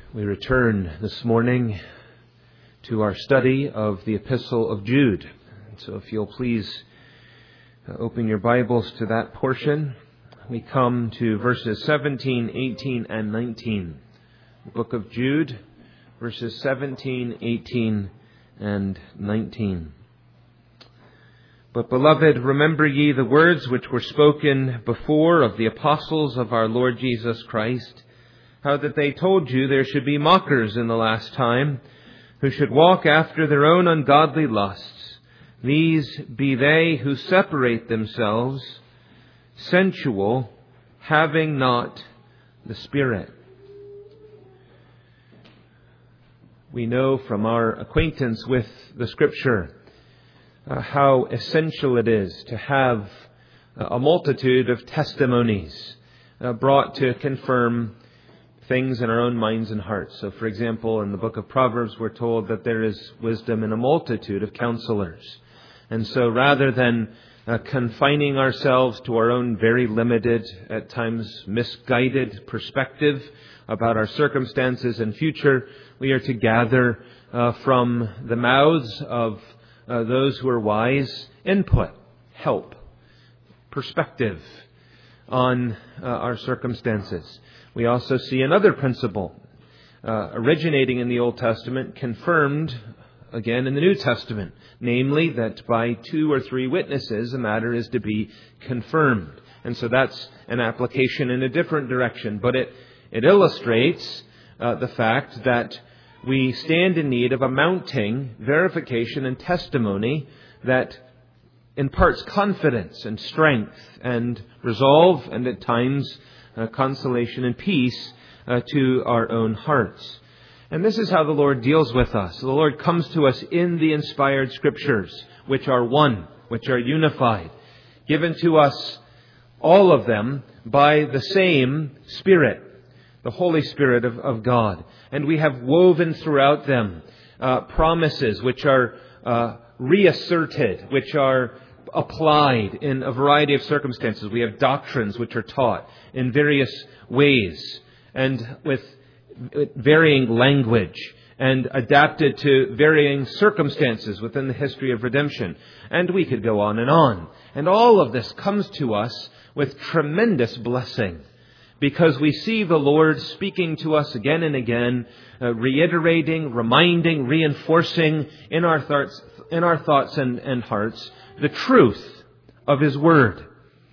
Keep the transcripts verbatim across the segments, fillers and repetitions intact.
We return this morning to our study of the Epistle of Jude. So if you'll please open your Bibles to that portion, we come to verses seventeen, eighteen, and nineteen. The book of Jude, verses seventeen, eighteen, and nineteen. But, beloved, remember ye the words which were spoken before of the apostles of our Lord Jesus Christ, how that they told you there should be mockers in the last time, who should walk after their own ungodly lusts. These be they who separate themselves, sensual, having not the Spirit. We know from our acquaintance with the Scripture uh, how essential it is to have a multitude of testimonies uh, brought to confirm things in our own minds and hearts. So, for example, in the book of Proverbs, we're told that there is wisdom in a multitude of counselors. And so rather than uh, confining ourselves to our own very limited, at times misguided perspective about our circumstances and future, we are to gather uh, from the mouths of uh, those who are wise input, help, perspective on uh, our circumstances. We also see another principle uh, originating in the Old Testament, confirmed again in the New Testament, namely that by two or three witnesses a matter is to be confirmed. And so that's an application in a different direction, but it, it illustrates uh, the fact that we stand in need of a mounting verification and testimony that imparts confidence and strength and resolve and at times uh, consolation and peace uh, to our own hearts. And this is how the Lord deals with us. The Lord comes to us in the inspired Scriptures, which are one, which are unified, given to us, all of them, by the same Spirit, the Holy Spirit of, of God. And we have woven throughout them uh, promises which are uh, reasserted, which are applied in a variety of circumstances. We have doctrines which are taught in various ways and with varying language and adapted to varying circumstances within the history of redemption. And we could go on and on. And all of this comes to us with tremendous blessing, because we see the Lord speaking to us again and again, uh, reiterating, reminding, reinforcing in our thoughts, in our thoughts and, and hearts the truth of His Word.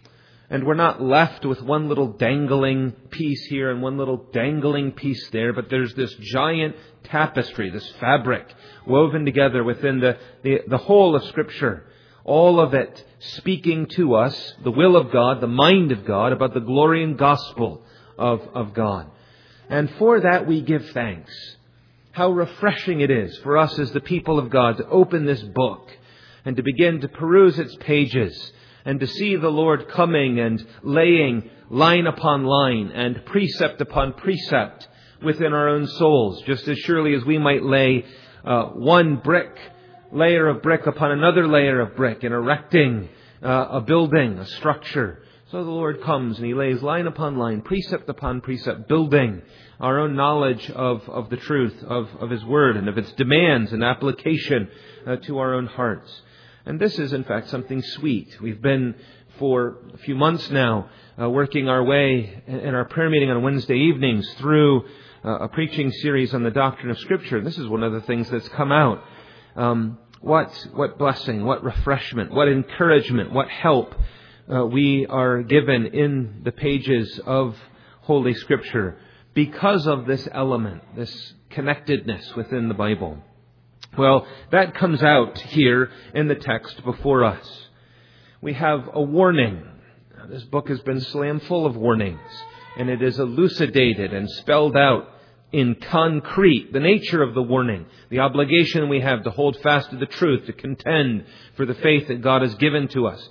And we're not left with one little dangling piece here and one little dangling piece there, but there's this giant tapestry, this fabric woven together within the, the, the whole of Scripture. All of it speaking to us the will of God, the mind of God, about the glory and gospel of, of God. And for that we give thanks. How refreshing it is for us as the people of God to open this book and to begin to peruse its pages and to see the Lord coming and laying line upon line and precept upon precept within our own souls, just as surely as we might lay uh, one brick layer of brick upon another layer of brick in erecting uh, a building, a structure. So the Lord comes and He lays line upon line, precept upon precept, building our own knowledge of, of the truth of, of His Word and of its demands and application uh, to our own hearts. And this is, in fact, something sweet. We've been for a few months now uh, working our way in our prayer meeting on Wednesday evenings through uh, a preaching series on the doctrine of Scripture. This is one of the things that's come out. Um, what what blessing, what refreshment, what encouragement, what help uh, we are given in the pages of Holy Scripture because of this element, this connectedness within the Bible. Well, that comes out here in the text before us. We have a warning. Now, this book has been slam full of warnings, and it is elucidated and spelled out in concrete, the nature of the warning, the obligation we have to hold fast to the truth, to contend for the faith that God has given to us.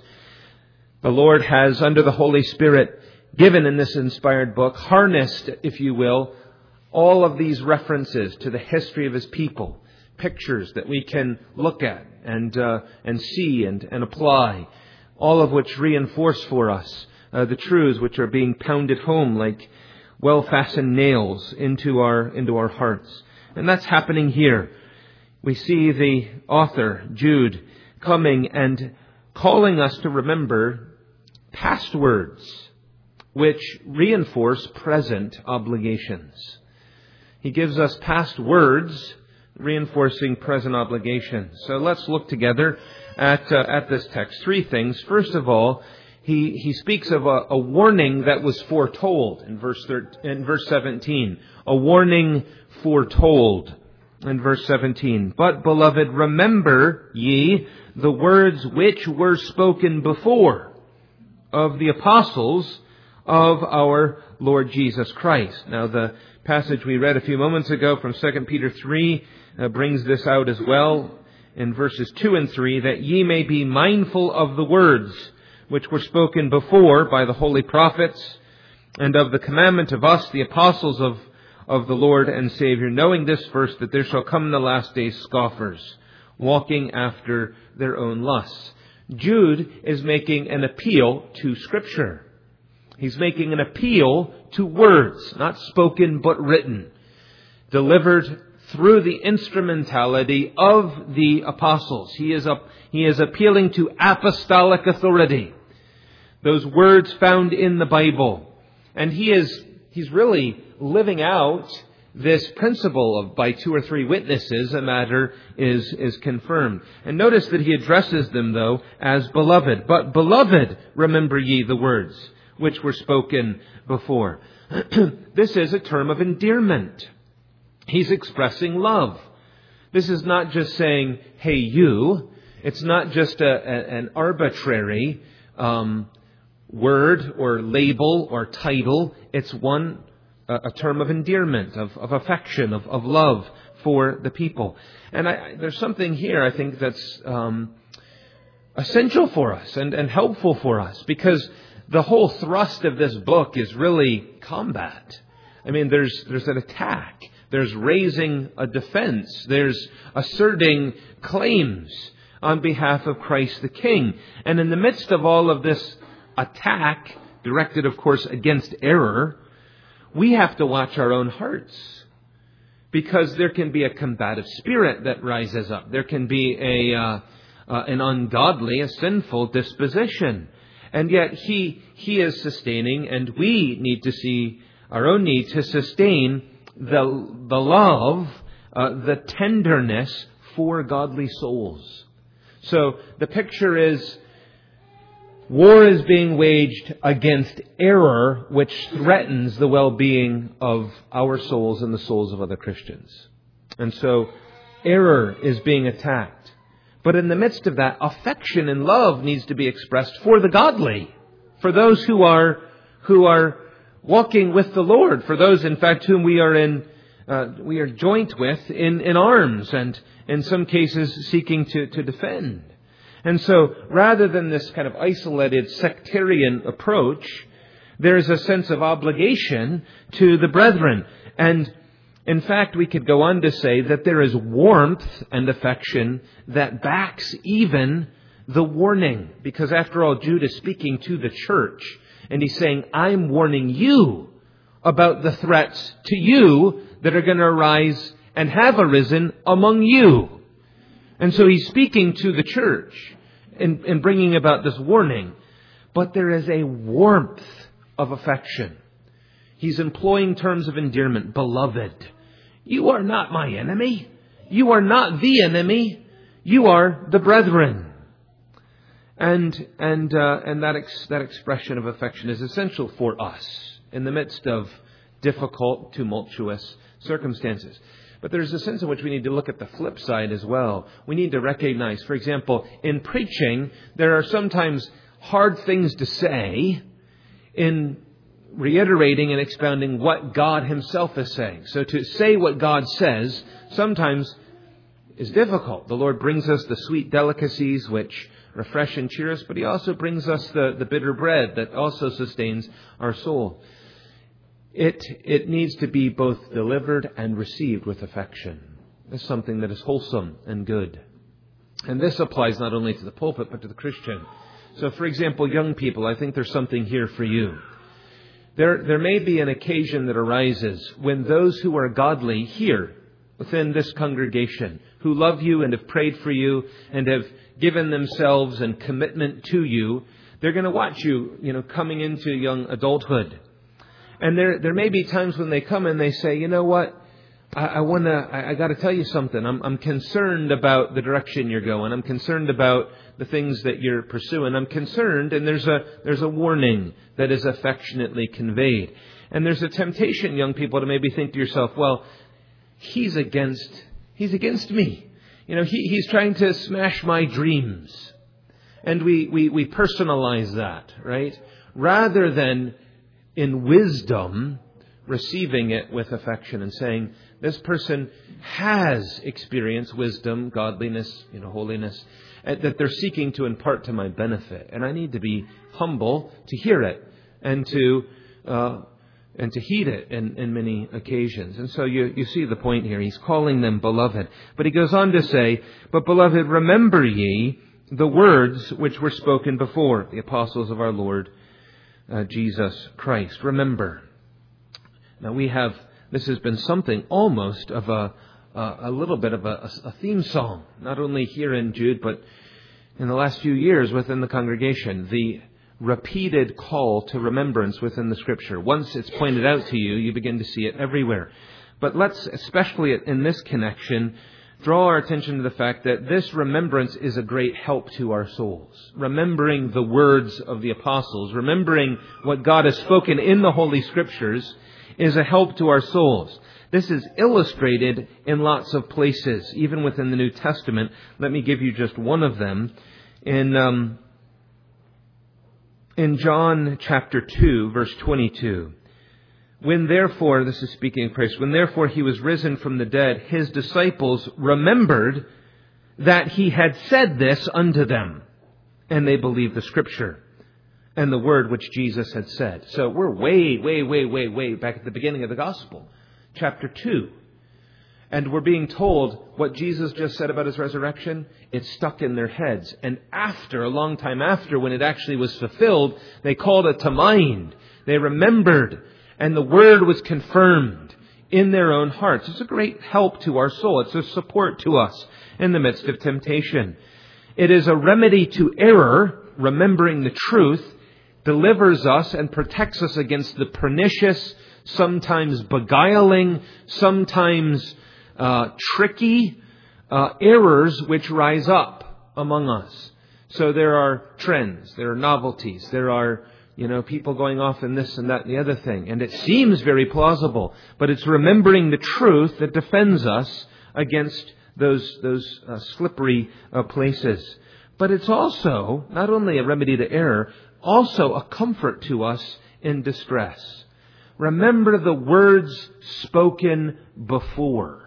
The Lord has, under the Holy Spirit, given in this inspired book, harnessed, if you will, all of these references to the history of His people, pictures that we can look at and uh, and see and, and apply, all of which reinforce for us uh, the truths which are being pounded home like well-fastened nails into our, into our hearts. And that's happening here. We see the author, Jude, coming and calling us to remember past words which reinforce present obligations. He gives us past words reinforcing present obligations. So let's look together at uh, at this text. Three things. First of all, he he speaks of a, a warning that was foretold in verse thirteen, in verse seventeen. A warning foretold in verse seventeen. But, beloved, remember ye the words which were spoken before of the apostles of our Lord Jesus Christ. Now, the passage we read a few moments ago from Second Peter three uh, brings this out as well in verses two and three, that ye may be mindful of the words which were spoken before by the holy prophets, and of the commandment of us, the apostles of, of the Lord and Savior, knowing this first, that there shall come in the last days scoffers, walking after their own lusts. Jude is making an appeal to Scripture. He's making an appeal to words, not spoken but written, delivered through the instrumentality of the apostles. He is up, he is appealing to apostolic authority, those words found in the Bible. And he is he's really living out this principle of by two or three witnesses a matter is, is confirmed. And notice that he addresses them, though, as beloved. But, beloved, remember ye the words which were spoken before. This is a term of endearment. He's expressing love. This is not just saying, hey, you. It's not just a, a, an arbitrary um, word or label or title. It's one, a, a term of endearment, of, of affection, of, of love for the people. And I, there's something here, I think, that's um, essential for us and, and helpful for us, because the whole thrust of this book is really combat. I mean, there's there's an attack. There's raising a defense. There's asserting claims on behalf of Christ the King. And in the midst of all of this attack, directed, of course, against error, we have to watch our own hearts. Because there can be a combative spirit that rises up. There can be a uh, uh, an ungodly, a sinful disposition. And yet he he is sustaining, and we need to see our own need to sustain the the love, uh, the tenderness for godly souls. So the picture is war is being waged against error, which threatens the well-being of our souls and the souls of other Christians. And so error is being attacked. But in the midst of that, affection and love needs to be expressed for the godly, for those who are who are walking with the Lord, for those, in fact, whom we are in uh, we are joint with in, in arms, and in some cases seeking to, to defend. And so, rather than this kind of isolated sectarian approach, there is a sense of obligation to the brethren. And in fact, we could go on to say that there is warmth and affection that backs even the warning. Because after all, Jude is speaking to the church, and he's saying, I'm warning you about the threats to you that are going to arise and have arisen among you. And so he's speaking to the church and, and bringing about this warning. But there is a warmth of affection. He's employing terms of endearment. Beloved, you are not my enemy. You are not the enemy. You are the brethren. And and uh, and that ex- that expression of affection is essential for us in the midst of difficult, tumultuous circumstances. But there's a sense in which we need to look at the flip side as well. We need to recognize, for example, in preaching, there are sometimes hard things to say in reiterating and expounding what God Himself is saying. So to say what God says sometimes is difficult. The Lord brings us the sweet delicacies which refresh and cheer us, but He also brings us the, the bitter bread that also sustains our soul. It it needs to be both delivered and received with affection. It's something that is wholesome and good. And this applies not only to the pulpit, but to the Christian. So, for example, young people, I think there's something here for you. There, there may be an occasion that arises when those who are godly here within this congregation, who love you and have prayed for you and have given themselves and commitment to you, they're going to watch you, you know, coming into young adulthood. And there, there may be times when they come and they say, you know what? I, I want to, I, I got to tell you something. I'm, I'm concerned about the direction you're going. I'm concerned about the things that you're pursuing. I'm concerned, and there's a, there's a warning that is affectionately conveyed. And there's a temptation, young people, to maybe think to yourself, well, he's against, he's against me. You know, he, he's trying to smash my dreams. And we, we, we personalize that, right? Rather than in wisdom, receiving it with affection and saying, this person has experienced wisdom, godliness, you know, holiness, that they're seeking to impart to my benefit. And I need to be humble to hear it and to uh, and to heed it in, in many occasions. And so you, you see the point here. He's calling them beloved. But he goes on to say, but beloved, remember ye the words which were spoken before, the apostles of our Lord uh, Jesus Christ. Remember. Now we have, this has been something almost of a, a, a little bit of a, a theme song, not only here in Jude, but in the last few years within the congregation, the repeated call to remembrance within the Scripture. Once it's pointed out to you, you begin to see it everywhere. But let's, especially in this connection, draw our attention to the fact that this remembrance is a great help to our souls. Remembering the words of the apostles, remembering what God has spoken in the Holy Scriptures, is a help to our souls. This is illustrated in lots of places, even within the New Testament. Let me give you just one of them. In um, in John chapter two, verse twenty-two. When therefore, this is speaking of Christ, when therefore he was risen from the dead, his disciples remembered that he had said this unto them, and they believed the Scripture and the word which Jesus had said. So we're way, way, way, way, way back at the beginning of the gospel, chapter two. And we're being told what Jesus just said about his resurrection, it stuck in their heads. And after, a long time after, when it actually was fulfilled, they called it to mind. They remembered, and the word was confirmed in their own hearts. It's a great help to our soul. It's a support to us in the midst of temptation. It is a remedy to error. Remembering the truth delivers us and protects us against the pernicious, sometimes beguiling, sometimes uh, tricky uh, errors which rise up among us. So there are trends, there are novelties, there are, you know, people going off in this and that and the other thing. And it seems very plausible, but it's remembering the truth that defends us against those, those uh, slippery uh, places. But it's also not only a remedy to error, also a comfort to us in distress. Remember the words spoken before.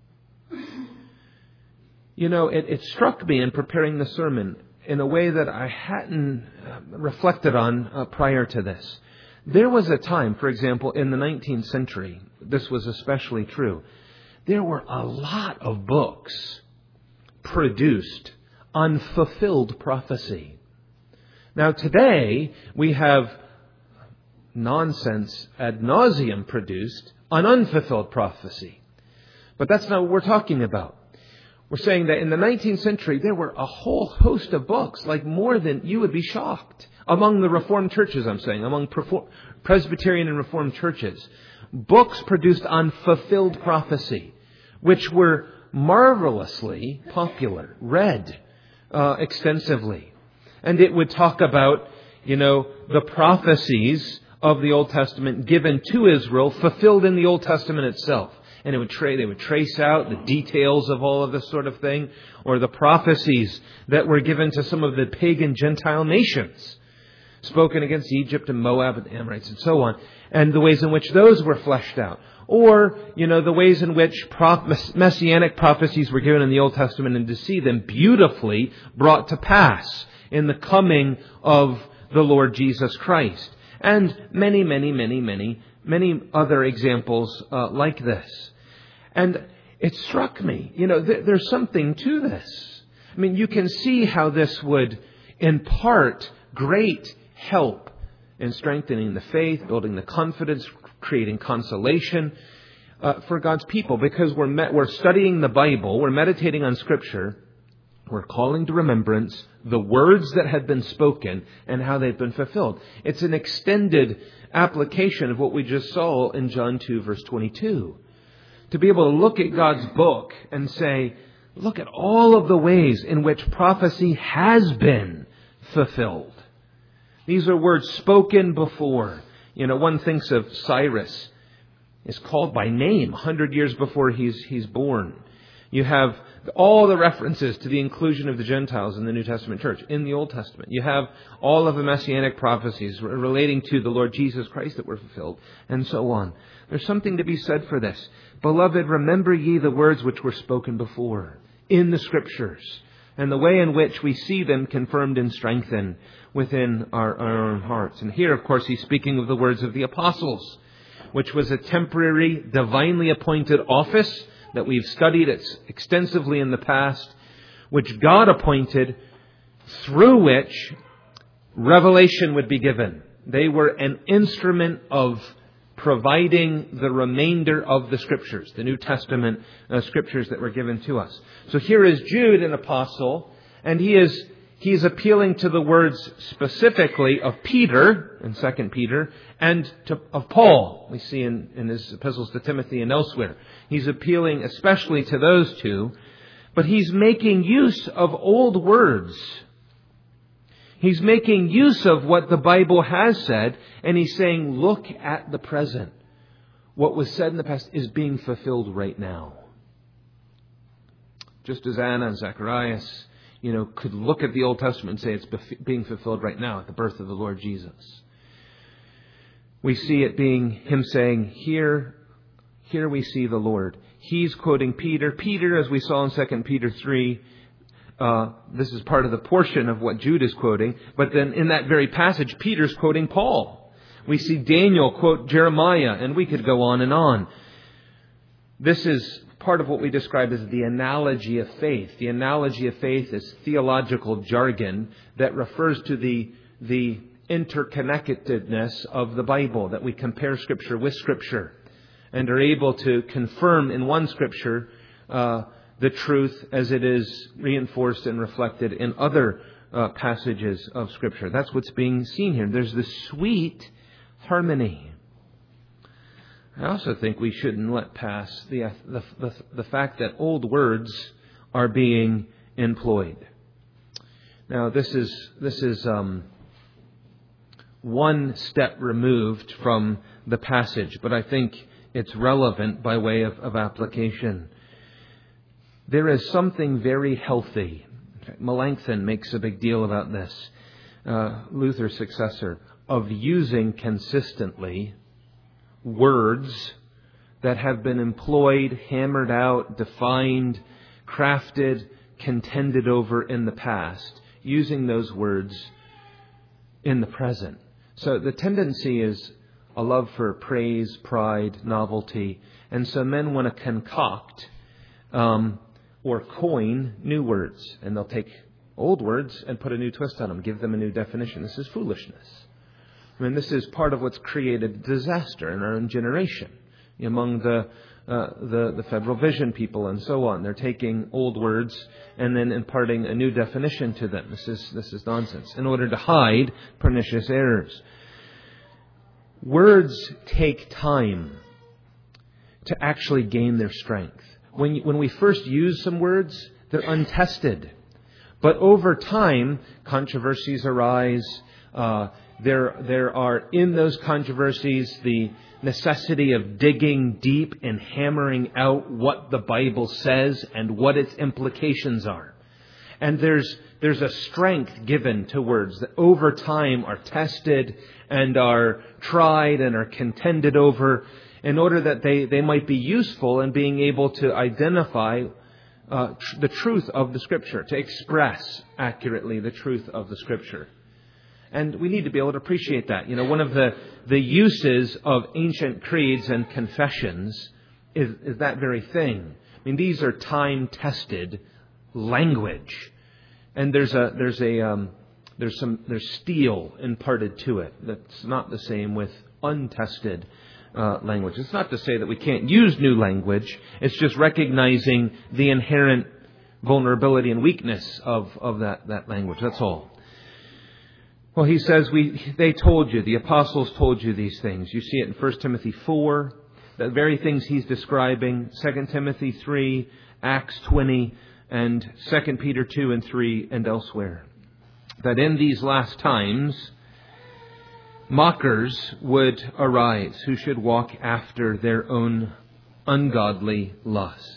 You know, it, it struck me in preparing the sermon in a way that I hadn't reflected on uh, prior to this. There was a time, for example, in the nineteenth century, this was especially true, there were a lot of books produced on fulfilled prophecy. Now today, we have nonsense ad nauseum produced on unfulfilled prophecy. But that's not what we're talking about. We're saying that in the nineteenth century, there were a whole host of books, like more than you would be shocked. Among the Reformed churches, I'm saying, among Presbyterian and Reformed churches, books produced on fulfilled prophecy, which were marvelously popular, read uh, extensively. And it would talk about, you know, the prophecies of the Old Testament given to Israel, fulfilled in the Old Testament itself. And it would tra- they would trace out the details of all of this sort of thing, or the prophecies that were given to some of the pagan Gentile nations, spoken against Egypt and Moab and the Amorites and so on, and the ways in which those were fleshed out. Or, you know, the ways in which proph- messianic prophecies were given in the Old Testament, and to see them beautifully brought to pass in the coming of the Lord Jesus Christ. And many, many, many, many, many other examples uh, like this. And it struck me, you know, th- there's something to this. I mean, you can see how this would impart great help and strengthening the faith, building the confidence, creating consolation uh, for God's people. Because we're met, we're studying the Bible, we're meditating on Scripture, we're calling to remembrance the words that have been spoken and how they've been fulfilled. It's an extended application of what we just saw in John two, verse twenty-two. To be able to look at God's book and say, look at all of the ways in which prophecy has been fulfilled. These are words spoken before. You know, one thinks of Cyrus is called by name one hundred years before he's he's born. You have all the references to the inclusion of the Gentiles in the New Testament church in the Old Testament. You have all of the messianic prophecies relating to the Lord Jesus Christ that were fulfilled, and so on. There's something to be said for this. Beloved, remember ye the words which were spoken before in the Scriptures, and the way in which we see them confirmed and strengthened within our, our own hearts. And here, of course, he's speaking of the words of the apostles, which was a temporary, divinely appointed office that we've studied extensively in the past, which God appointed, through which revelation would be given. They were an instrument of providing the remainder of the Scriptures, the New Testament uh, Scriptures that were given to us. So here is Jude, an apostle, and he is he is appealing to the words specifically of Peter in Second Peter and to, of Paul. We see in, in his epistles to Timothy and elsewhere. He's appealing especially to those two, but he's making use of old words. He's making use of what the Bible has said, and he's saying, look at the present. What was said in the past is being fulfilled right now. Just as Anna and Zacharias, you know, could look at the Old Testament and say it's being fulfilled right now at the birth of the Lord Jesus. We see it being him saying, here, here we see the Lord. He's quoting Peter. Peter, as we saw in Second Peter three, Uh, this is part of the portion of what Jude is quoting. But then in that very passage, Peter's quoting Paul. We see Daniel quote Jeremiah, and we could go on and on. This is part of what we describe as the analogy of faith. The analogy of faith is theological jargon that refers to the, the interconnectedness of the Bible, that we compare Scripture with Scripture and are able to confirm in one Scripture uh the truth as it is reinforced and reflected in other uh, passages of Scripture. That's what's being seen here. There's this sweet harmony. I also think we shouldn't let pass the, the, the, the fact that old words are being employed. Now, this is, this is um, one step removed from the passage, but I think it's relevant by way of, of application. There is something very healthy. Melanchthon makes a big deal about this, uh, Luther's successor, of using consistently words that have been employed, hammered out, defined, crafted, contended over in the past, using those words in the present. So the tendency is a love for praise, pride, novelty, and so men want to concoct um or coin new words. And they'll take old words and put a new twist on them, give them a new definition. This is foolishness. I mean, this is part of what's created disaster in our own generation among the, uh, the, the Federal Vision people and so on. They're taking old words and then imparting a new definition to them. This is, this is nonsense in order to hide pernicious errors. Words take time to actually gain their strength. When, when we first use some words, they're untested. But over time, controversies arise. Uh, there, there are in those controversies the necessity of digging deep and hammering out what the Bible says and what its implications are. And there's, there's a strength given to words that over time are tested and are tried and are contended over, in order that they, they might be useful in being able to identify uh, tr- the truth of the Scripture, to express accurately the truth of the Scripture. And we need to be able to appreciate that. You know, one of the, the uses of ancient creeds and confessions is, is that very thing. I mean, these are time-tested language. And there's a, there's a, um, there's some there's steel imparted to it. That's not the same with untested uh, language. It's not to say that we can't use new language. It's just recognizing the inherent vulnerability and weakness of, of that, that language. That's all. Well, he says, we they told you, the apostles told you these things. You see it in First Timothy four, the very things he's describing, Second Timothy three, Acts twenty, and Second Peter two and three, and elsewhere. That in these last times, mockers would arise who should walk after their own ungodly lusts.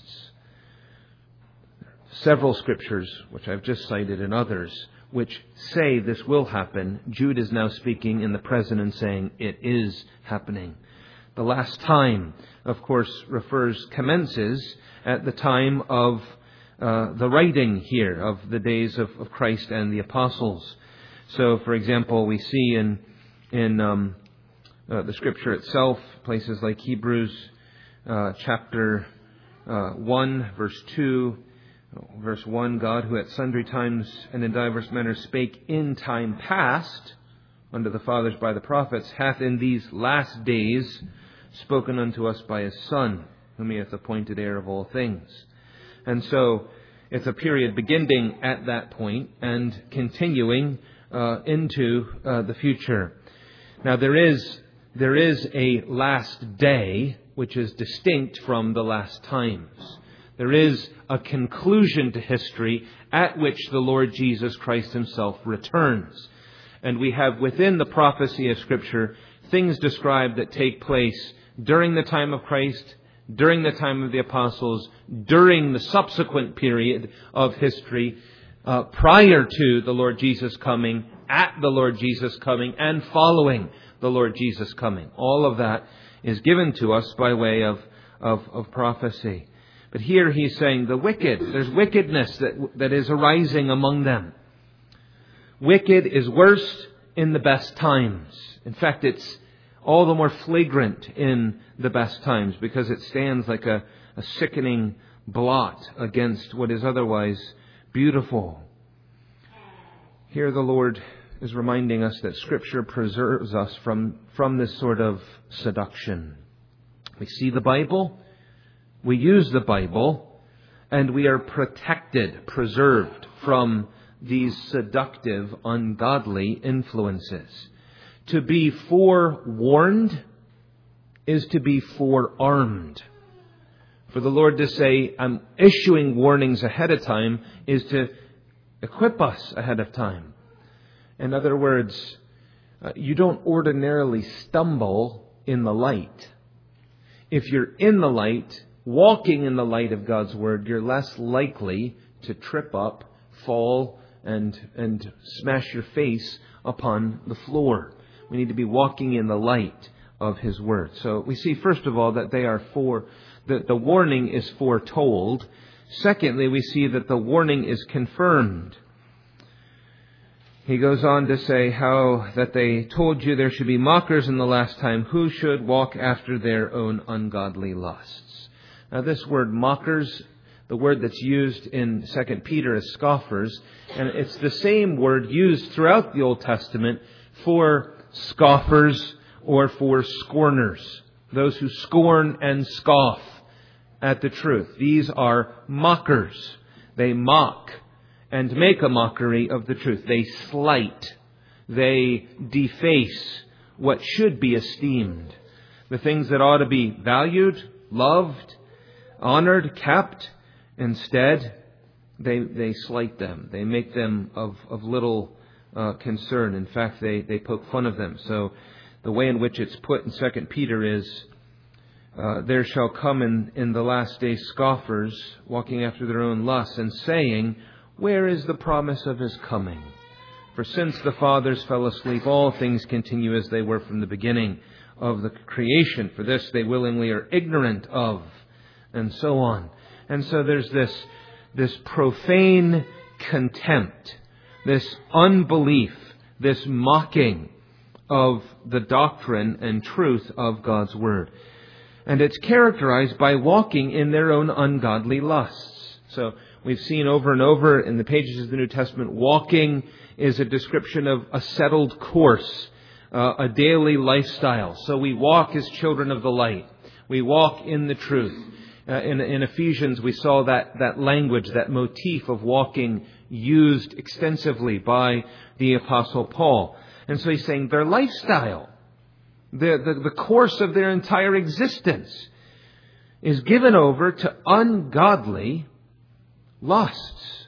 Several scriptures, which I've just cited, and others, which say this will happen. Jude is now speaking in the present and saying it is happening. The last time, of course, refers, commences at the time of uh, the writing here, of the days of, of Christ and the apostles. So, for example, we see in, in um, uh, the scripture itself, places like Hebrews uh, chapter uh, one, verse two, Verse one, God, who at sundry times and in divers manners spake in time past unto the fathers by the prophets, hath in these last days spoken unto us by His Son, whom He hath appointed heir of all things. And so it's a period beginning at that point and continuing uh, into uh, the future. Now there is there is a last day which is distinct from the last times. There is a conclusion to history at which the Lord Jesus Christ Himself returns. And we have within the prophecy of Scripture things described that take place during the time of Christ, during the time of the apostles, during the subsequent period of history, uh, prior to the Lord Jesus coming, at the Lord Jesus coming, and following the Lord Jesus coming. All of that is given to us by way of, of, of prophecy. But here he's saying the wicked, there's wickedness that, that is arising among them. Wicked is worst in the best times. In fact, it's all the more flagrant in the best times because it stands like a, a sickening blot against what is otherwise beautiful. Here the Lord is reminding us that Scripture preserves us from, from this sort of seduction. We see the Bible. We use the Bible, and we are protected, preserved from these seductive, ungodly influences. To be forewarned is to be forearmed. For the Lord to say, I'm issuing warnings ahead of time, is to equip us ahead of time. In other words, uh, you don't ordinarily stumble in the light. If you're in the light, walking in the light of God's Word, you're less likely to trip up, fall, and and smash your face upon the floor. We need to be walking in the light of His Word. So we see, first of all, that they are for, that the warning is foretold. Secondly, we see that the warning is confirmed. He goes on to say how that they told you there should be mockers in the last time who should walk after their own ungodly lusts. Now this word mockers, the word that's used in Second Peter is scoffers, and it's the same word used throughout the Old Testament for scoffers or for scorners, those who scorn and scoff at the truth. These are mockers. They mock and make a mockery of the truth. They slight, they deface what should be esteemed. The things that ought to be valued, loved, honored, kept, instead, they they slight them. They make them of, of little uh, concern. In fact, they, they poke fun of them. So the way in which it's put in Second Peter is, uh, there shall come in, in the last days scoffers, walking after their own lusts, and saying, where is the promise of His coming? For since the fathers fell asleep, all things continue as they were from the beginning of the creation. For this they willingly are ignorant of. And so on. And so there's this, this profane contempt, this unbelief, this mocking of the doctrine and truth of God's Word. And it's characterized by walking in their own ungodly lusts. So We've seen over and over in the pages of the New Testament, walking is a description of a settled course, uh, a daily lifestyle. So we walk as children of the light. We walk in the truth. Uh, in, in Ephesians, we saw that, that language, that motif of walking used extensively by the Apostle Paul. And so he's saying their lifestyle, the, the, the course of their entire existence, is given over to ungodly lusts.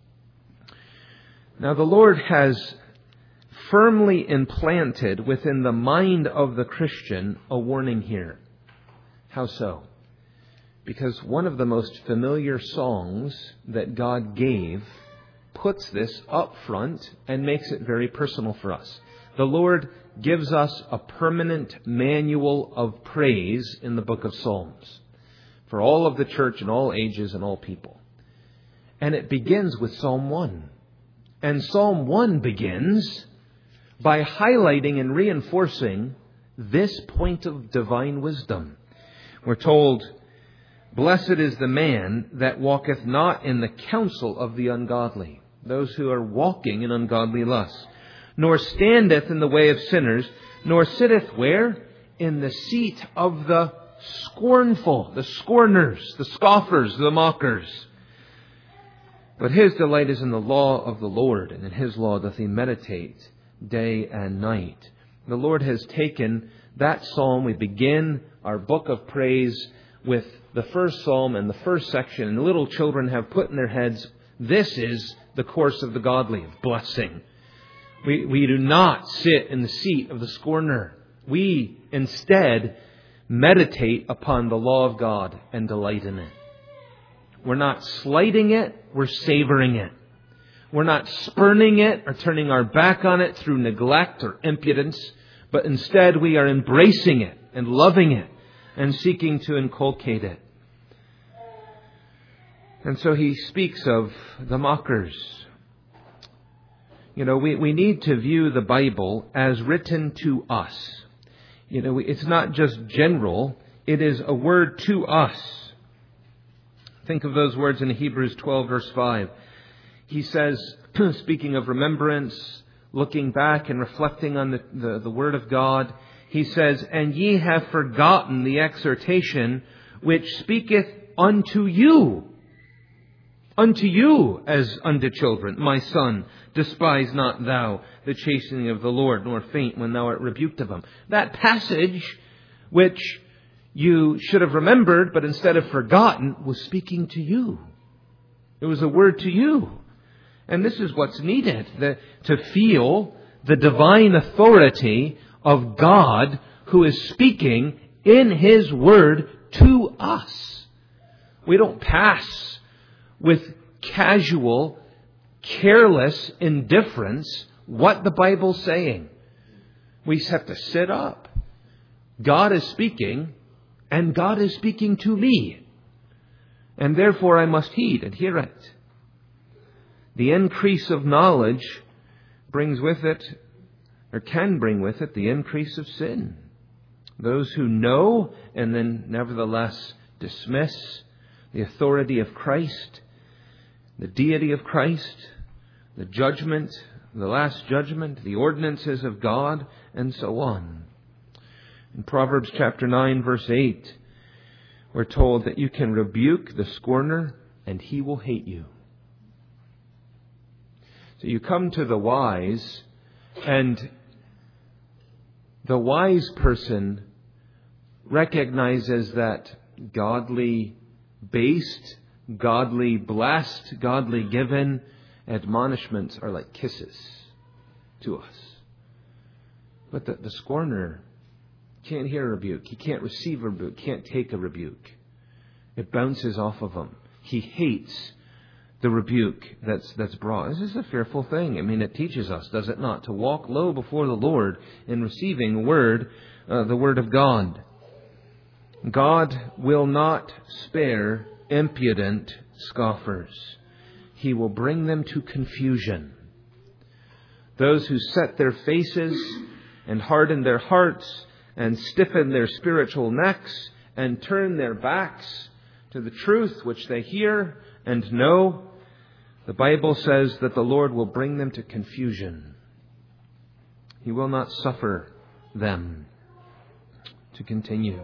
Now, the Lord has firmly implanted within the mind of the Christian a warning here. How so? Because one of the most familiar songs that God gave puts this up front and makes it very personal for us. The Lord gives us a permanent manual of praise in the book of Psalms for all of the church in all ages and all people. And it begins with Psalm one. And Psalm one begins by highlighting and reinforcing this point of divine wisdom. We're told, "Blessed is the man that walketh not in the counsel of the ungodly," those who are walking in ungodly lusts, "nor standeth in the way of sinners, nor sitteth" where? "In the seat of the scornful," the scorners, the scoffers, the mockers. "But his delight is in the law of the Lord, and in his law doth he meditate day and night." The Lord has taken that psalm. We begin our book of praise with the first psalm and the first section, and little children have put in their heads, this is the course of the godly, of blessing. We, we do not sit in the seat of the scorner. We instead meditate upon the law of God and delight in it. We're not slighting it, we're savoring it. We're not spurning it or turning our back on it through neglect or impudence, but instead we are embracing it and loving it and seeking to inculcate it. And so he speaks of the mockers. You know, we, we need to view the Bible as written to us. You know, it's not just general, it is a word to us. Think of those words in Hebrews twelve, verse five. He says, speaking of remembrance, looking back and reflecting on the, the, the Word of God, he says, "And ye have forgotten the exhortation which speaketh unto you, unto you as unto children. My son, despise not thou the chastening of the Lord, nor faint when thou art rebuked of him." That passage, which you should have remembered, but instead of forgotten, was speaking to you. It was a word to you. And this is what's needed, the, to feel the divine authority of God who is speaking in His Word to us. We don't pass with casual, careless indifference what the Bible's saying. We have to sit up. God is speaking, and God is speaking to me. And therefore I must heed and hear it. The increase of knowledge brings with it, or can bring with it, the increase of sin. Those who know and then nevertheless dismiss the authority of Christ, the deity of Christ, the judgment, the last judgment, the ordinances of God, and so on. In Proverbs chapter nine, verse eight, we're told that you can rebuke the scorner and he will hate you. So you come to the wise, and the wise person recognizes that godly based, godly blessed, godly given admonishments are like kisses to us. But the, the scorner can't hear a rebuke. He can't receive a rebuke. Can't take a rebuke. It bounces off of him. He hates the rebuke that's that's brought. This is a fearful thing. I mean, it teaches us, does it not, to walk low before the Lord in receiving the word, uh, the word of God. God will not spare impudent scoffers. He will bring them to confusion. Those who set their faces and harden their hearts and stiffen their spiritual necks and turn their backs to the truth which they hear And no, the Bible says that the Lord will bring them to confusion. He will not suffer them to continue.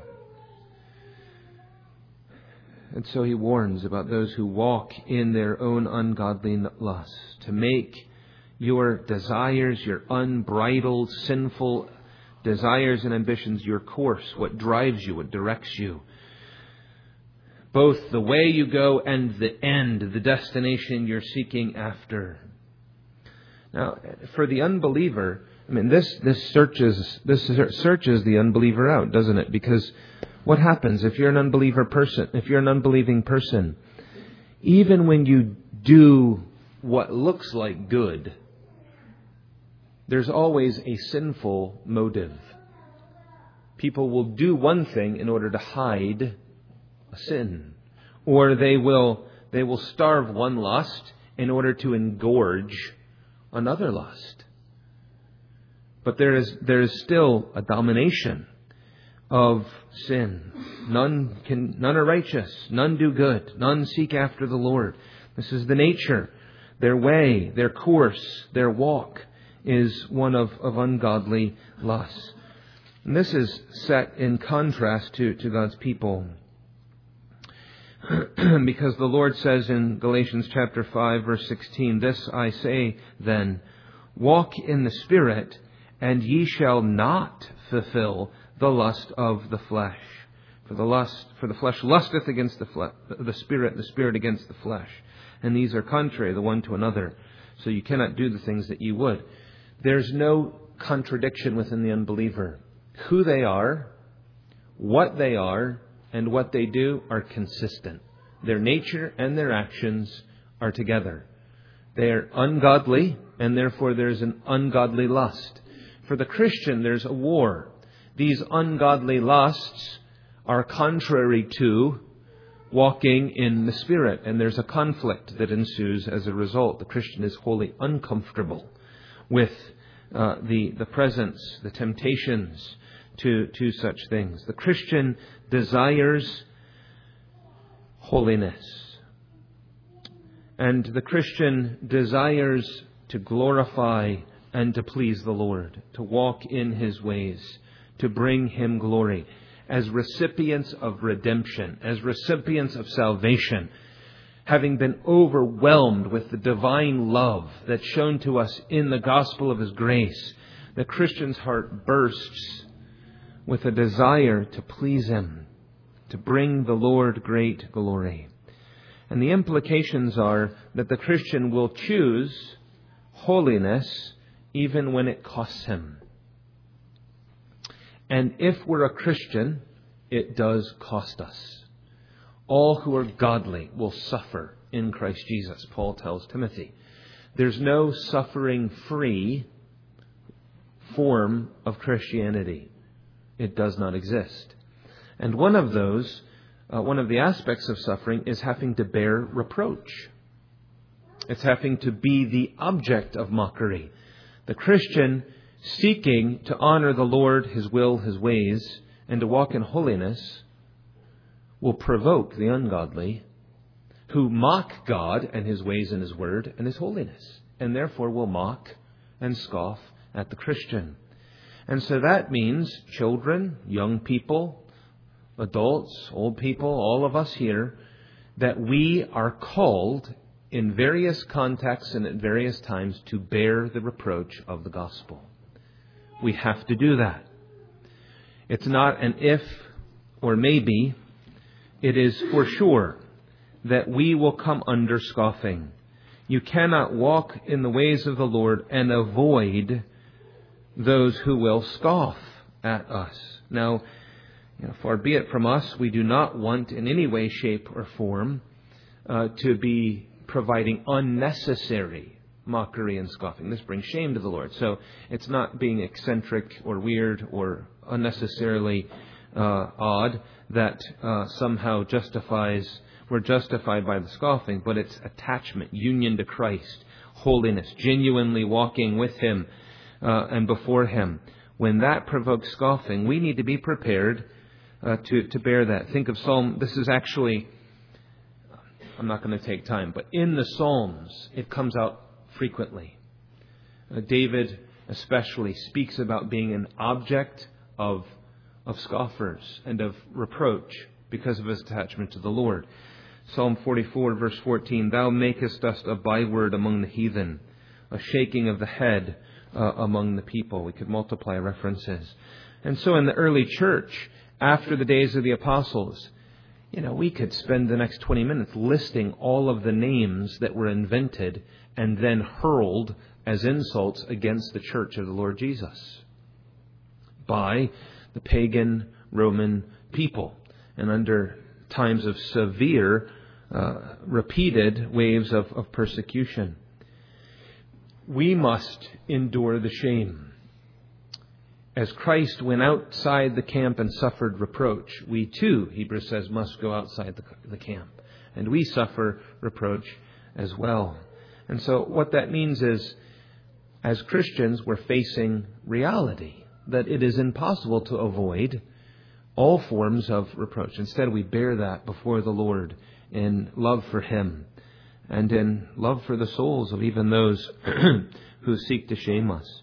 And so he warns about those who walk in their own ungodly lust, to make your desires, your unbridled, sinful desires and ambitions, your course, what drives you, what directs you. Both the way you go and the end, the destination you're seeking after. Now, for the unbeliever, I mean, this this searches this searches the unbeliever out, doesn't it? Because what happens if you're an unbeliever person, if you're an unbelieving person, even when you do what looks like good, there's always a sinful motive. People will do one thing in order to hide a sin, or they will they will starve one lust in order to engorge another lust. But there is there is still a domination of sin. None can none are righteous, none do good, none seek after the Lord. This is the nature. Their way, their course, their walk is one of, of ungodly lust. And this is set in contrast to, to God's people. Because the Lord says in Galatians chapter five, verse sixteen, "This I say then, walk in the Spirit, and ye shall not fulfill the lust of the flesh. For the lust, for the flesh lusteth against the flesh, the Spirit, the Spirit against the flesh. And these are contrary the one to another. So you cannot do the things that you would." There's no contradiction within the unbeliever. Who they are, what they are, and what they do are consistent. Their nature and their actions are together. They are ungodly, and therefore there's an ungodly lust. For the Christian, there's a war. These ungodly lusts are contrary to walking in the Spirit, and there's a conflict that ensues as a result. The Christian is wholly uncomfortable with uh, the the presence, the temptations to, to such things. The Christian desires holiness. And the Christian desires to glorify and to please the Lord, to walk in His ways, to bring Him glory, as recipients of redemption, as recipients of salvation, having been overwhelmed with the divine love that's shown to us in the gospel of His grace. The Christian's heart bursts with a desire to please Him, to bring the Lord great glory. And the implications are that the Christian will choose holiness even when it costs him. And if we're a Christian, it does cost us. All who are godly will suffer in Christ Jesus, Paul tells Timothy. There's no suffering-free form of Christianity. It does not exist. And one of those, uh, one of the aspects of suffering is having to bear reproach. It's having to be the object of mockery. The Christian seeking to honor the Lord, His will, His ways, and to walk in holiness will provoke the ungodly who mock God and His ways and His word and His holiness, and therefore will mock and scoff at the Christian. And so that means children, young people, adults, old people, all of us here, that we are called in various contexts and at various times to bear the reproach of the gospel. We have to do that. It's not an if or maybe. It is for sure that we will come under scoffing. You cannot walk in the ways of the Lord and avoid those who will scoff at us. Now, you know, far be it from us, we do not want in any way, shape, or form uh, to be providing unnecessary mockery and scoffing. This brings shame to the Lord. So it's not being eccentric or weird or unnecessarily uh, odd that uh, somehow justifies, we're justified by the scoffing, but it's attachment, union to Christ, holiness, genuinely walking with Him uh, and before Him. When that provokes scoffing, we need to be prepared uh, to, to bear that. Think of Psalm, this is actually I'm not going to take time. But in the Psalms, it comes out frequently. Uh, David especially speaks about being an object of, of scoffers and of reproach because of his attachment to the Lord. Psalm forty-four, verse fourteen, Thou makest us a byword among the heathen, a shaking of the head uh, among the people. We could multiply references. And so in the early church, after the days of the apostles, you know, we could spend the next twenty minutes listing all of the names that were invented and then hurled as insults against the church of the Lord Jesus by the pagan Roman people, and under times of severe, uh, repeated waves of, of persecution. We must endure the shame. As Christ went outside the camp and suffered reproach, we too, Hebrews says, must go outside the, the camp. And we suffer reproach as well. And so what that means is, as Christians, we're facing reality, that it is impossible to avoid all forms of reproach. Instead, we bear that before the Lord in love for Him and in love for the souls of even those who seek to shame us.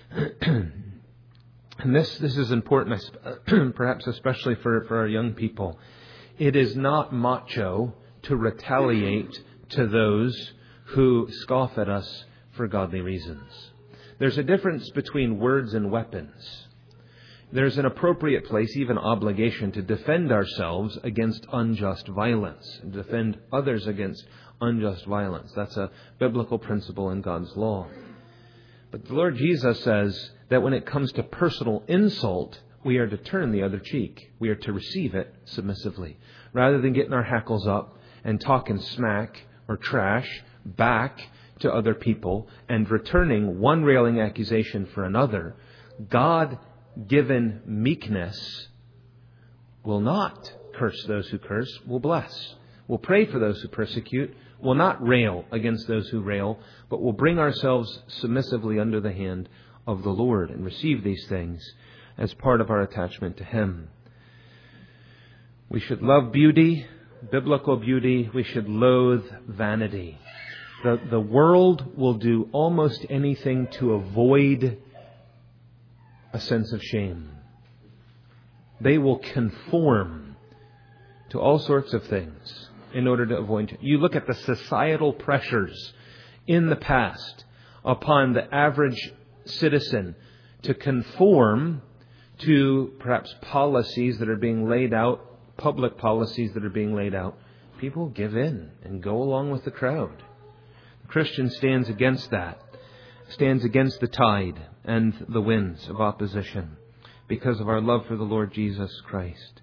And this, this is important, perhaps especially for, for our young people. It is not macho to retaliate to those who scoff at us for godly reasons. There's a difference between words and weapons. There's an appropriate place, even obligation, to defend ourselves against unjust violence, and defend others against unjust violence. That's a biblical principle in God's law. But the Lord Jesus says that when it comes to personal insult, we are to turn the other cheek. We are to receive it submissively, rather than getting our hackles up and talking smack or trash back to other people and returning one railing accusation for another. God-given meekness will not curse those who curse, will bless. Will pray for those who persecute, will not rail against those who rail, but will bring ourselves submissively under the hand of the Lord and receive these things as part of our attachment to Him. We should love beauty, biblical beauty. We should loathe vanity. The, the world will do almost anything to avoid a sense of shame. They will conform to all sorts of things in order to avoid it. You look at the societal pressures in the past upon the average citizen to conform to perhaps policies that are being laid out, public policies that are being laid out. People give in and go along with the crowd. The Christian stands against that, stands against the tide and the winds of opposition because of our love for the Lord Jesus Christ.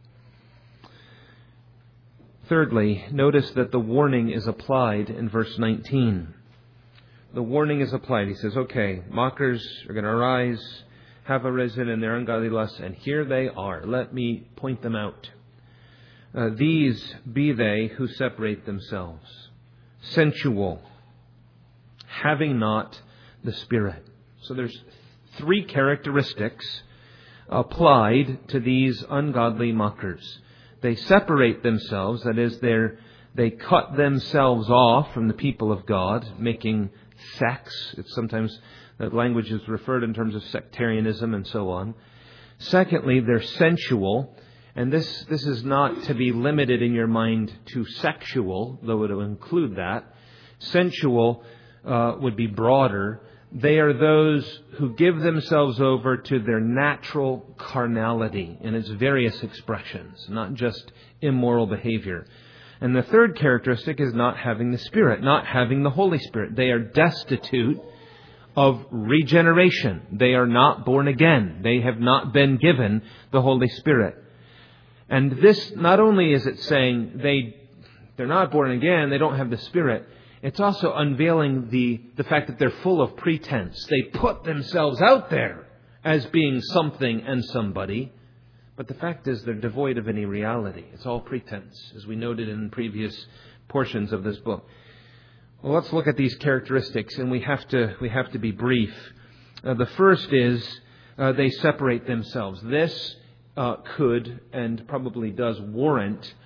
Thirdly, notice that the warning is applied in verse nineteen. The warning is applied. He says, okay, mockers are going to arise, have arisen in their ungodly lusts, and here they are. Let me point them out. Uh, these be they who separate themselves, sensual, having not the Spirit. So there's three characteristics applied to these ungodly mockers. They separate themselves, that is, they're, they cut themselves off from the people of God, making sects. It's sometimes that language is referred in terms of sectarianism and so on. Secondly, they're sensual. And this, this is not to be limited in your mind to sexual, though it will include that. Sensual uh, would be broader. They are those who give themselves over to their natural carnality in its various expressions, not just immoral behavior. And the third characteristic is not having the Spirit, not having the Holy Spirit. They are destitute of regeneration. They are not born again. They have not been given the Holy Spirit. And this, not only is it saying they, they're not born again, they don't have the Spirit, it's also unveiling the, the fact that they're full of pretense. They put themselves out there as being something and somebody. But the fact is they're devoid of any reality. It's all pretense, as we noted in previous portions of this book. Well, let's look at these characteristics, and we have to we have to be brief. Uh, the first is uh, they separate themselves. This uh, could and probably does warrant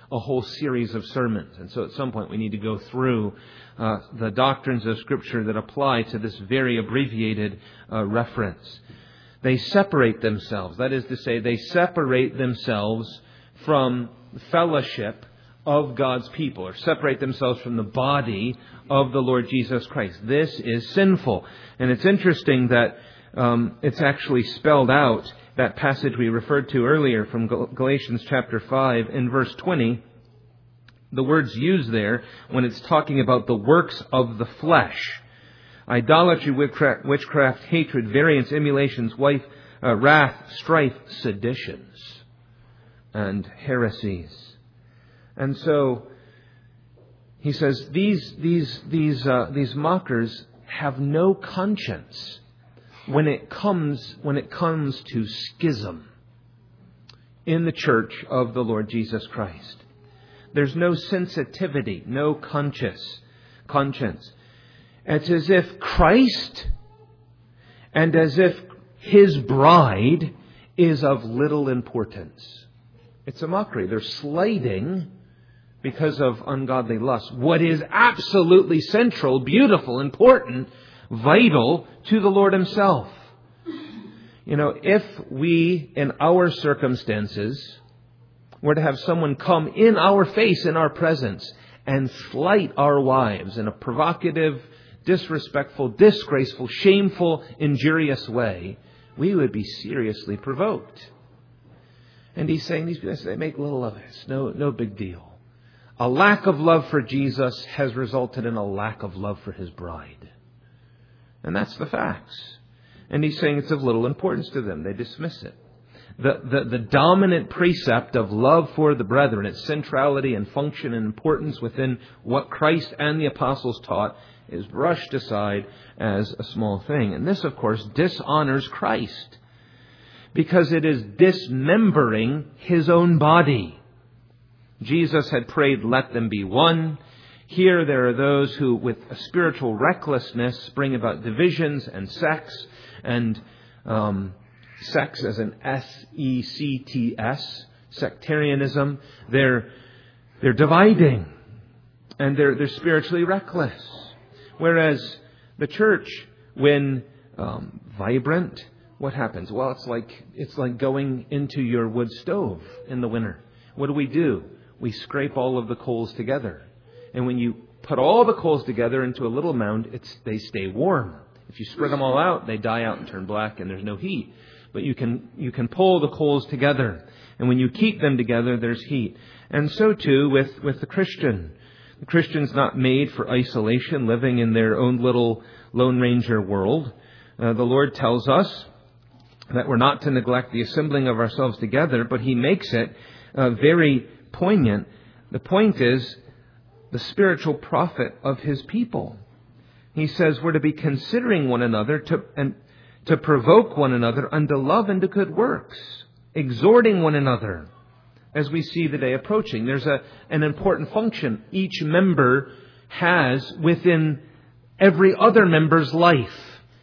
a whole series of sermons. And so at some point we need to go through uh, the doctrines of Scripture that apply to this very abbreviated uh, reference. They separate themselves. That is to say, they separate themselves from fellowship of God's people, or separate themselves from the body of the Lord Jesus Christ. This is sinful. And it's interesting that um, it's actually spelled out, that passage we referred to earlier from Galatians chapter five in verse twenty. The words used there when it's talking about the works of the flesh: idolatry, witchcraft, witchcraft hatred, variance, emulations, wife, uh, wrath, strife, seditions, and heresies. And so he says these these these uh, these mockers have no conscience when it comes when it comes to schism in the church of the Lord Jesus Christ. There's no sensitivity, no conscience, conscience. It's as if Christ and as if His bride is of little importance. It's a mockery. They're slighting, because of ungodly lust, what is absolutely central, beautiful, important, vital to the Lord Himself. You know, if we, in our circumstances, were to have someone come in our face, in our presence, and slight our wives in a provocative, disrespectful, disgraceful, shameful, injurious way, we would be seriously provoked. And He's saying these people, they make little of this. No, no big deal. A lack of love for Jesus has resulted in a lack of love for His bride. And that's the facts. And He's saying it's of little importance to them. They dismiss it. The, the, the dominant precept of love for the brethren, its centrality and function and importance within what Christ and the apostles taught, is brushed aside as a small thing. And this, of course, dishonors Christ, because it is dismembering His own body. Jesus had prayed, "Let them be one." Here there are those who, with a spiritual recklessness, bring about divisions and sects, and um, sects as an S E C T S, sectarianism. They're they're dividing, and they're they're spiritually reckless. Whereas the church, when um, vibrant, what happens? Well, it's like it's like going into your wood stove in the winter. What do we do? We scrape all of the coals together. And when you put all the coals together into a little mound, it's, they stay warm. If you spread them all out, they die out and turn black and there's no heat. But you can, you can pull the coals together. And when you keep them together, there's heat. And so too with, with the Christian. The Christian's not made for isolation, living in their own little Lone Ranger world. Uh, the Lord tells us that we're not to neglect the assembling of ourselves together, but He makes it uh, very poignant. The point is the spiritual profit of His people. He says we're to be considering one another to and to provoke one another unto love and to good works, exhorting one another as we see the day approaching. There's a an important function each member has within every other member's life.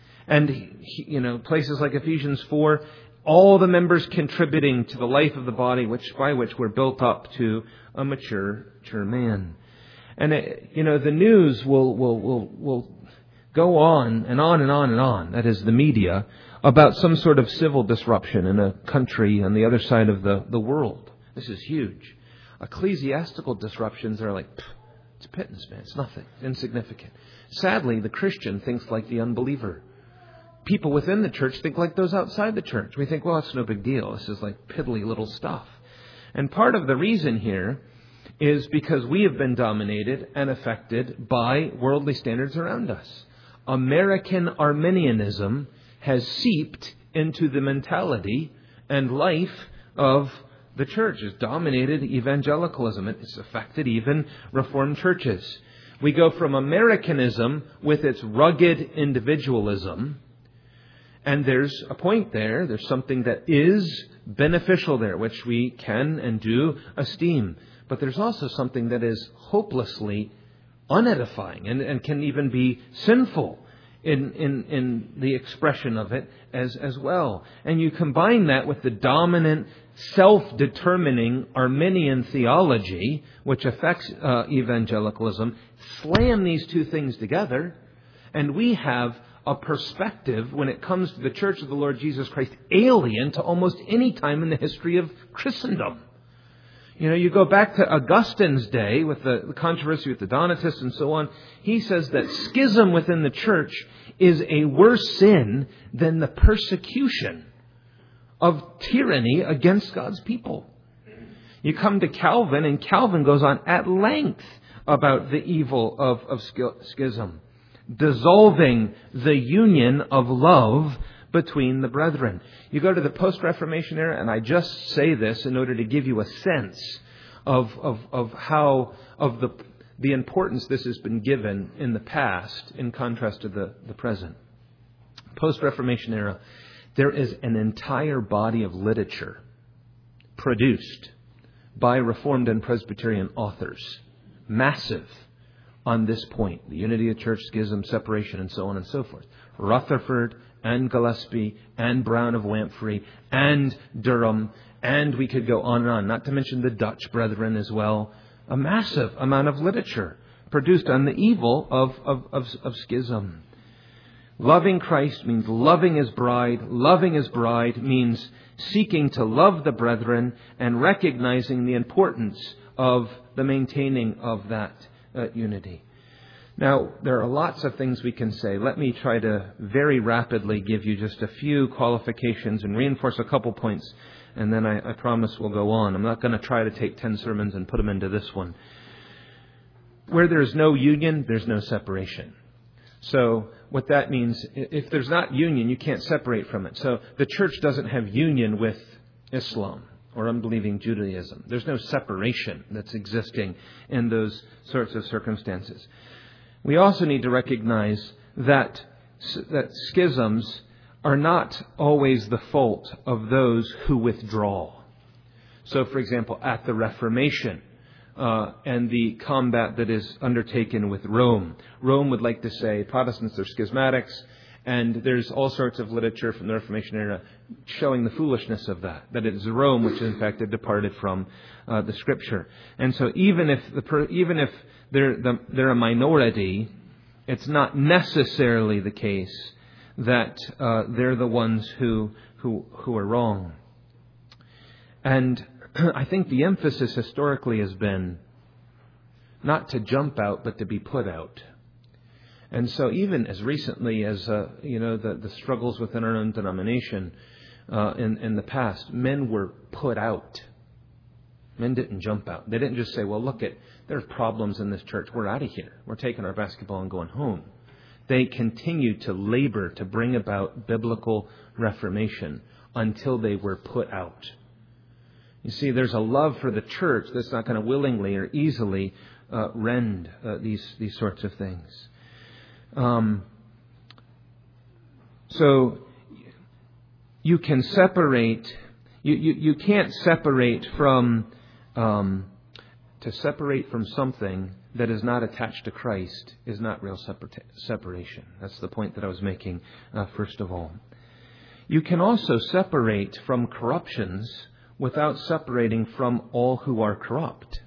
And, you know, places like Ephesians four, all the members contributing to the life of the body, which by which we're built up to a mature, mature man. And, it, you know, the news will, will, will, will go on and on and on and on, that is the media, about some sort of civil disruption in a country on the other side of the, the world. This is huge. Ecclesiastical disruptions are like, it's pittance, man. It's nothing. It's insignificant. Sadly, the Christian thinks like the unbeliever. People within the church think like those outside the church. We think, well, it's no big deal. This is like piddly little stuff. And part of the reason here is because we have been dominated and affected by worldly standards around us. American Arminianism has seeped into the mentality and life of the church. It's dominated evangelicalism. It's affected even Reformed churches. We go from Americanism with its rugged individualism. And there's a point there. There's something that is beneficial there, which we can and do esteem. But there's also something that is hopelessly unedifying and, and can even be sinful in, in, in the expression of it as, as well. And you combine that with the dominant, self-determining Arminian theology, which affects uh, evangelicalism, slam these two things together, and we have a perspective when it comes to the Church of the Lord Jesus Christ alien to almost any time in the history of Christendom. You know, you go back to Augustine's day with the, the controversy with the Donatists and so on. He says that schism within the church is a worse sin than the persecution of tyranny against God's people. You come to Calvin, and Calvin goes on at length about the evil of, of schism, dissolving the union of love between the brethren. You go to the post-Reformation era, and I just say this in order to give you a sense of, of, of how, of the, the importance this has been given in the past in contrast to the, the present. Post-Reformation era, there is an entire body of literature produced by Reformed and Presbyterian authors, massive, on this point, the unity of church, schism, separation, and so on and so forth. Rutherford and Gillespie and Brown of Lamprey and Durham, and we could go on and on, not to mention the Dutch brethren as well. A massive amount of literature produced on the evil of, of, of, of schism. Loving Christ means loving His bride. Loving His bride means seeking to love the brethren and recognizing the importance of the maintaining of that uh, unity. Now, there are lots of things we can say. Let me try to very rapidly give you just a few qualifications and reinforce a couple points, and then I, I promise we'll go on. I'm not going to try to take ten sermons and put them into this one. Where there's no union, there's no separation. So what that means, if there's not union, you can't separate from it. So the church doesn't have union with Islam or unbelieving Judaism. There's no separation that's existing in those sorts of circumstances. We also need to recognize that, that schisms are not always the fault of those who withdraw. So, for example, at the Reformation, Uh, and the combat that is undertaken with Rome. Rome would like to say Protestants are schismatics, and there's all sorts of literature from the Reformation era showing the foolishness of that, that it is Rome which in fact had departed from uh, the Scripture. And so even if the even if they're the, they're a minority, it's not necessarily the case that uh, they're the ones who who who are wrong. And I think the emphasis historically has been not to jump out, but to be put out. And so even as recently as, uh, you know, the, the struggles within our own denomination uh, in, in the past, men were put out. Men didn't jump out. They didn't just say, well, look, at there's problems in this church. We're out of here. We're taking our basketball and going home. They continued to labor to bring about biblical reformation until they were put out. You see, there's a love for the church that's not going to willingly or easily uh, rend uh, these these sorts of things. Um, so you can separate. You you, you can't separate from um, to separate from something that is not attached to Christ is not real separa- separation. That's the point that I was making. Uh, first of all, you can also separate from corruptions without separating from all who are corrupt.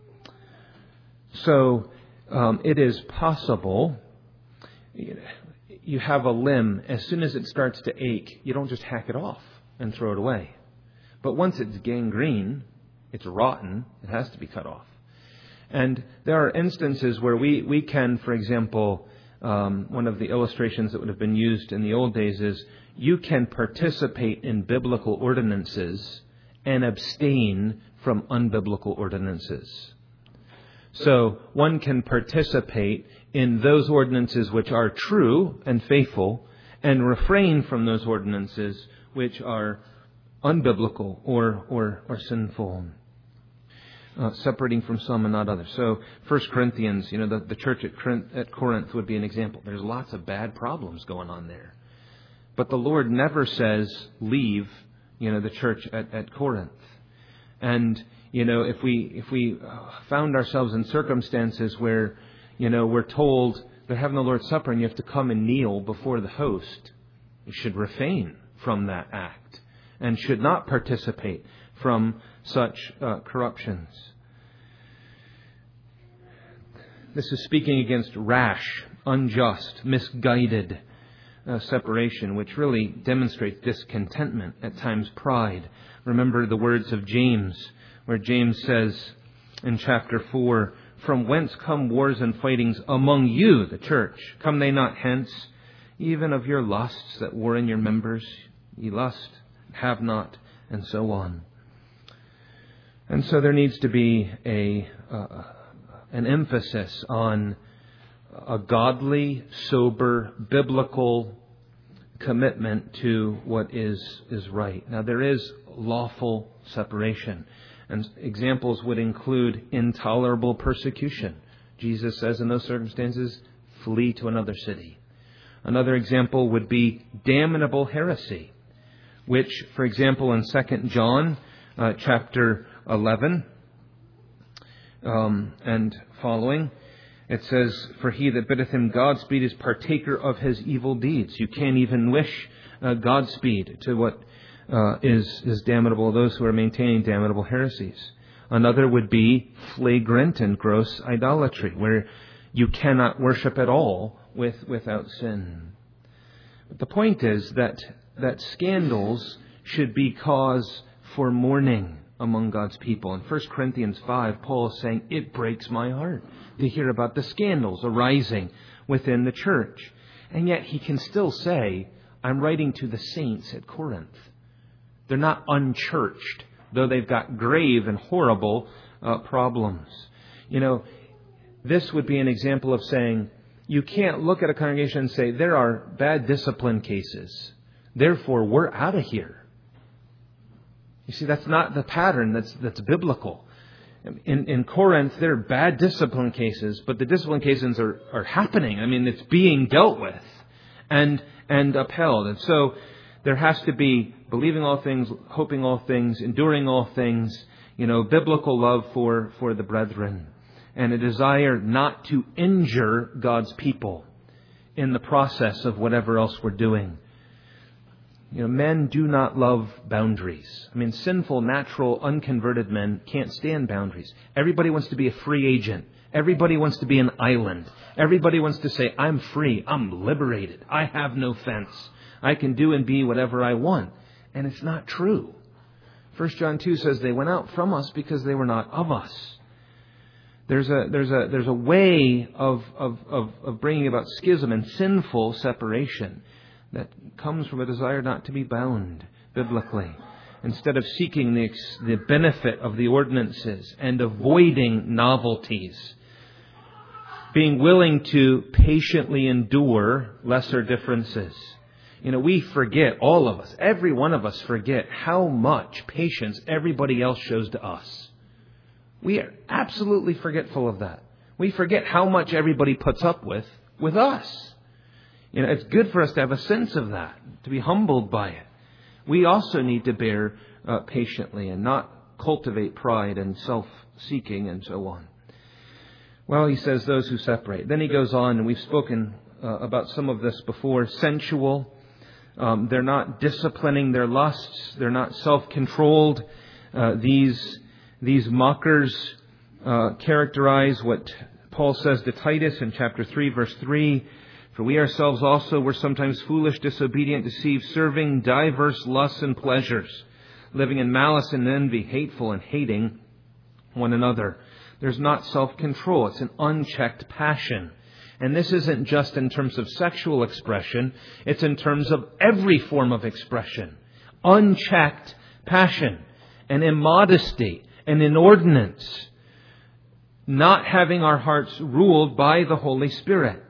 So um, it is possible, you have a limb, as soon as it starts to ache, you don't just hack it off and throw it away. But once it's gangrene, it's rotten, it has to be cut off. And there are instances where we, we can, for example, um, one of the illustrations that would have been used in the old days is you can participate in biblical ordinances and abstain from unbiblical ordinances. So one can participate in those ordinances which are true and faithful and refrain from those ordinances which are unbiblical or, or, or sinful. Uh, separating from some and not others. So First Corinthians, you know, the, the church at Corinth, at Corinth would be an example. There's lots of bad problems going on there. But the Lord never says, leave You know, the church at, at Corinth. And, you know, if we if we found ourselves in circumstances where, you know, we're told they're having the Lord's Supper and you have to come and kneel before the host, you should refrain from that act and should not participate from such uh, corruptions. This is speaking against rash, unjust, misguided uh, separation, which really demonstrates discontentment, at times pride. Remember the words of James, where James says in chapter four, "From whence come wars and fightings among you, the church? Come they not hence? Even of your lusts that war in your members, ye lust, have not," and so on. And so there needs to be a uh, an emphasis on a godly, sober, biblical commitment to what is, is right. Now, there is lawful separation. And examples would include intolerable persecution. Jesus says in those circumstances, flee to another city. Another example would be damnable heresy, which, for example, in Second John uh, chapter eleven um, and following, it says, "For he that biddeth him Godspeed is partaker of his evil deeds." You can't even wish uh, Godspeed to what uh, is, is damnable, those who are maintaining damnable heresies. Another would be flagrant and gross idolatry, where you cannot worship at all with without sin. But the point is that, that scandals should be cause for mourning among God's people. In First Corinthians five, Paul is saying, it breaks my heart to hear about the scandals arising within the church. And yet he can still say, I'm writing to the saints at Corinth. They're not unchurched, though they've got grave and horrible uh, problems. You know, this would be an example of saying, you can't look at a congregation and say, there are bad discipline cases, therefore we're out of here. You see, that's not the pattern that's that's biblical. In, in Corinth, there are bad discipline cases, but the discipline cases are, are happening. I mean, it's being dealt with and and upheld. And so there has to be believing all things, hoping all things, enduring all things, you know, biblical love for, for the brethren, and a desire not to injure God's people in the process of whatever else we're doing. You know, men do not love boundaries. I mean, sinful, natural, unconverted men can't stand boundaries. Everybody wants to be a free agent. Everybody wants to be an island. Everybody wants to say, I'm free. I'm liberated. I have no fence. I can do and be whatever I want. And it's not true. First John two says they went out from us because they were not of us. There's a there's a there's a way of of of, of bringing about schism and sinful separation that comes from a desire not to be bound biblically. Instead of seeking the the benefit of the ordinances and avoiding novelties, being willing to patiently endure lesser differences. You know, we forget, all of us, every one of us forget how much patience everybody else shows to us. We are absolutely forgetful of that. We forget how much everybody puts up with with us. You know, it's good for us to have a sense of that, to be humbled by it. We also need to bear uh, patiently and not cultivate pride and self-seeking and so on. Well, he says those who separate. Then he goes on, and we've spoken uh, about some of this before, sensual. Um, they're not disciplining their lusts. They're not self-controlled. Uh, these these mockers uh, characterize what Paul says to Titus in chapter three, verse three. For we ourselves also were sometimes foolish, disobedient, deceived, serving diverse lusts and pleasures, living in malice and envy, hateful and hating one another. There's not self-control. It's an unchecked passion. And this isn't just in terms of sexual expression. It's in terms of every form of expression. Unchecked passion and immodesty and inordinance. Not having our hearts ruled by the Holy Spirit.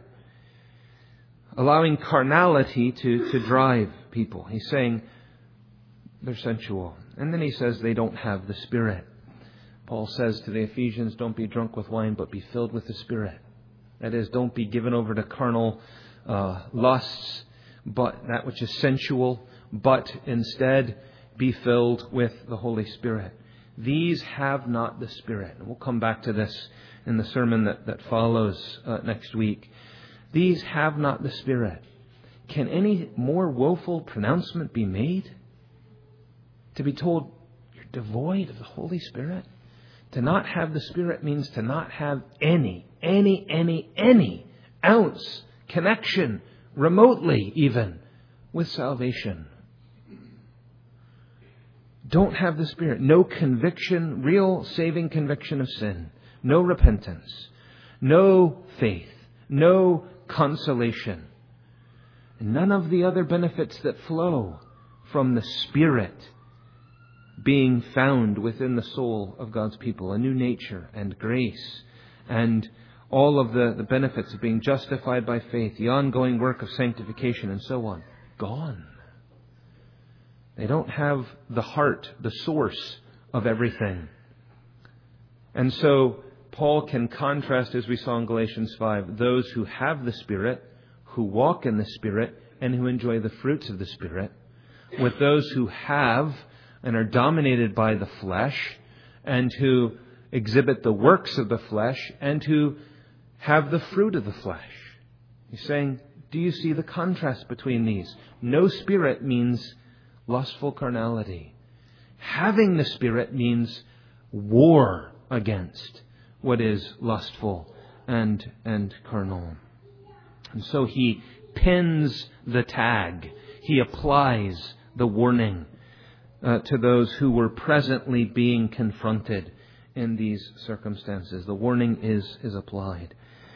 Allowing carnality to, to drive people. He's saying they're sensual. And then he says they don't have the Spirit. Paul says to the Ephesians, don't be drunk with wine, but be filled with the Spirit. That is, don't be given over to carnal uh, lusts, but that which is sensual, but instead be filled with the Holy Spirit. These have not the Spirit. And we'll come back to this in the sermon that, that follows uh, next week. these have not the Spirit. Can any more woeful pronouncement be made? To be told you're devoid of the Holy Spirit? To not have the Spirit means to not have any, any, any, any ounce connection, remotely even, with salvation. Don't have the Spirit. No conviction, real saving conviction of sin. No repentance. No faith. No consolation. And none of the other benefits that flow from the Spirit being found within the soul of God's people. A new nature and grace and all of the, the benefits of being justified by faith, the ongoing work of sanctification and so on. Gone. They don't have the heart, the source of everything. And so Paul can contrast, as we saw in Galatians five, those who have the Spirit, who walk in the Spirit, and who enjoy the fruits of the Spirit, with those who have and are dominated by the flesh, and who exhibit the works of the flesh, and who have the fruit of the flesh. He's saying, do you see the contrast between these? No Spirit means lustful carnality. Having the Spirit means war against what is lustful and, and carnal. And so he pins the tag. He applies the warning uh, to those who were presently being confronted in these circumstances. The warning is, is applied.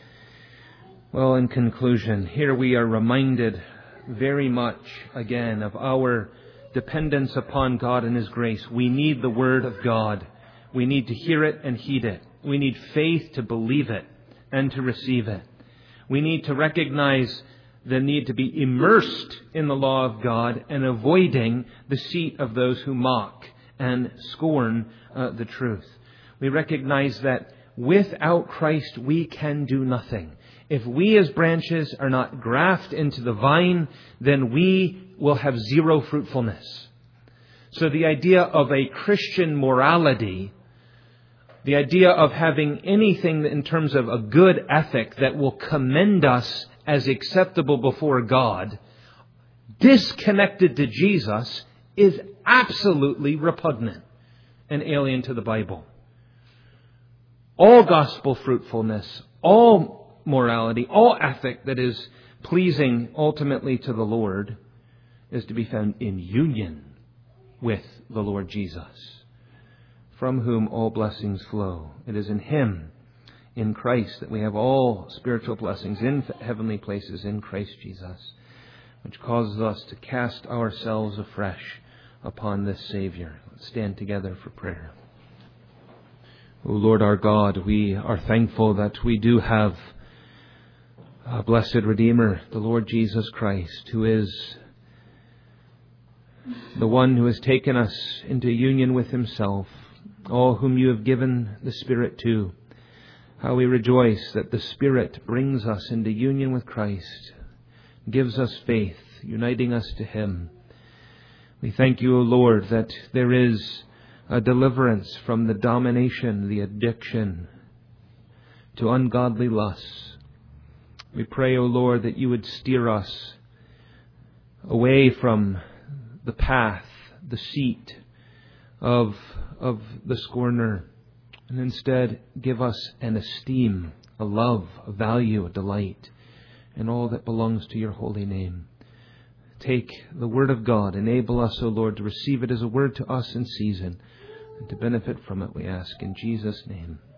Well, in conclusion, here we are reminded very much again of our dependence upon God and His grace. We need the Word of God. We need to hear it and heed it. We need faith to believe it and to receive it. We need to recognize the need to be immersed in the law of God and avoiding the seat of those who mock and scorn uh, the truth. We recognize that without Christ we can do nothing. If we as branches are not grafted into the vine, then we will have zero fruitfulness. So the idea of a Christian morality, the idea of having anything in terms of a good ethic that will commend us as acceptable before God, disconnected to Jesus, is absolutely repugnant and alien to the Bible. All gospel fruitfulness, all morality, all ethic that is pleasing ultimately to the Lord is to be found in union with the Lord Jesus, from whom all blessings flow. It is in Him, in Christ, that we have all spiritual blessings in heavenly places in Christ Jesus, which causes us to cast ourselves afresh upon this Savior. Let's stand together for prayer. O Lord our God, we are thankful that we do have a blessed Redeemer, the Lord Jesus Christ, who is the one who has taken us into union with Himself, all whom you have given the Spirit to. How we rejoice that the Spirit brings us into union with Christ, gives us faith, uniting us to Him. We thank you, O Lord, that there is a deliverance from the domination, the addiction to ungodly lusts. We pray, O Lord, that you would steer us away from the path, the seat of, of the scorner, and instead give us an esteem, a love, a value, a delight in all that belongs to your holy name. Take the Word of God. Enable us, O Lord, to receive it as a word to us in season and to benefit from it, we ask in Jesus' name.